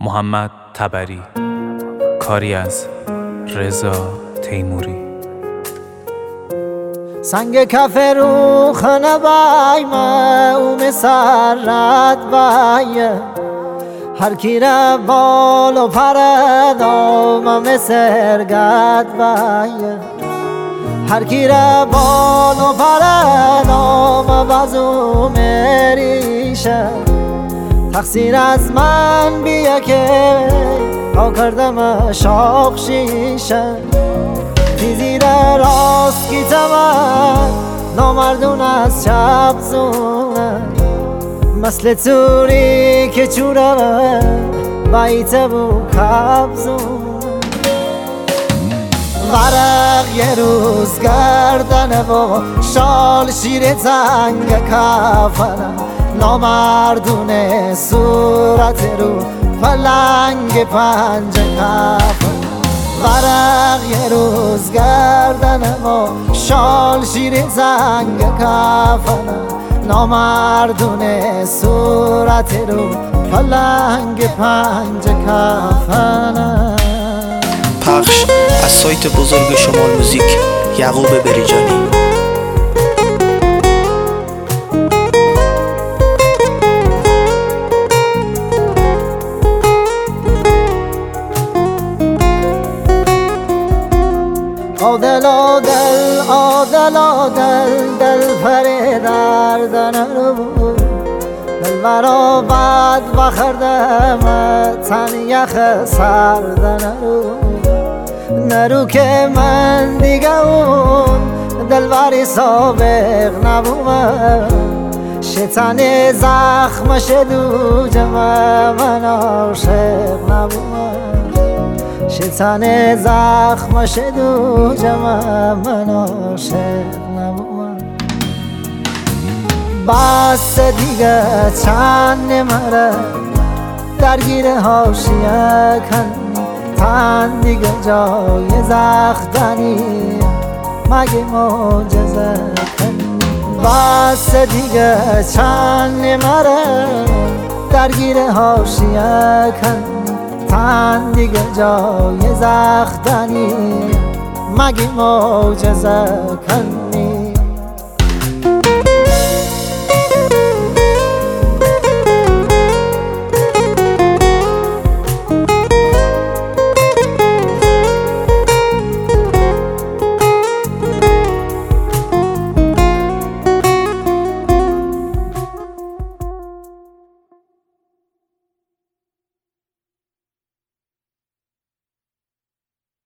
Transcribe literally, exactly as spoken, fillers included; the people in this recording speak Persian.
محمد طبری. کاری از رضا تیموری. سنگ کف رو خانه بای ما او مسرت بای هر کی را بال و پرد آم مسرگت بای هر کی را بال و پرد آم بازو مریشه تقصیر از من بیا که ها کردم شاق شیشه تیزی را راست کی تمام نامردون از چپ زونه مثل توری که چوره بایت بو کبزونه ورق یه روز گردنه و شال شیر تنگ کفنه نامردونه صورت رو پلنگ پنج کفنه ورق یه روز گردنه و شال شیر زنگ کفنه نامردونه صورت رو پلنگ پنج کفنه. پخش از سایت بزرگ شمال موزیک یعقوب بریجانی. آدل آدل آدل آدل دل پره دردن رو دل برا بد بخردم تن یخ سردن رو نرو که من دیگه اون دل بری سابق نبومم شیطان زخم شدو جمع من عاشق نبومم شیطان زخم شدو جمع من عاشق نبومم بس دیگه چند نمره درگیر حاشیه کن تن دیگه جای زختنی مگه معجزه کنی بس دیگه چند نمره درگیر حاشیه کن تن دیگه جای زختنی مگه معجزه کنی